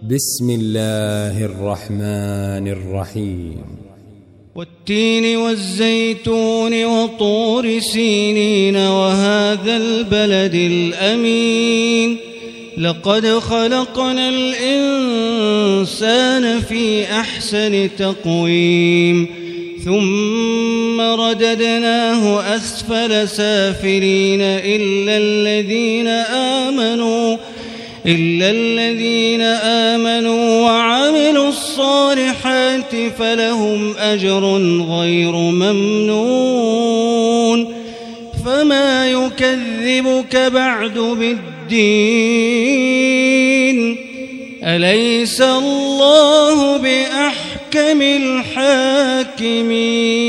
بسم الله الرحمن الرحيم والتين والزيتون وطور سينين وهذا البلد الأمين لقد خلقنا الإنسان في أحسن تقويم ثم رددناه أسفل سافلين إلا الذين آمنوا وعملوا الصالحات فلهم أجر غير ممنون فما يكذبك بعد بالدين أليس الله بأحكم الحاكمين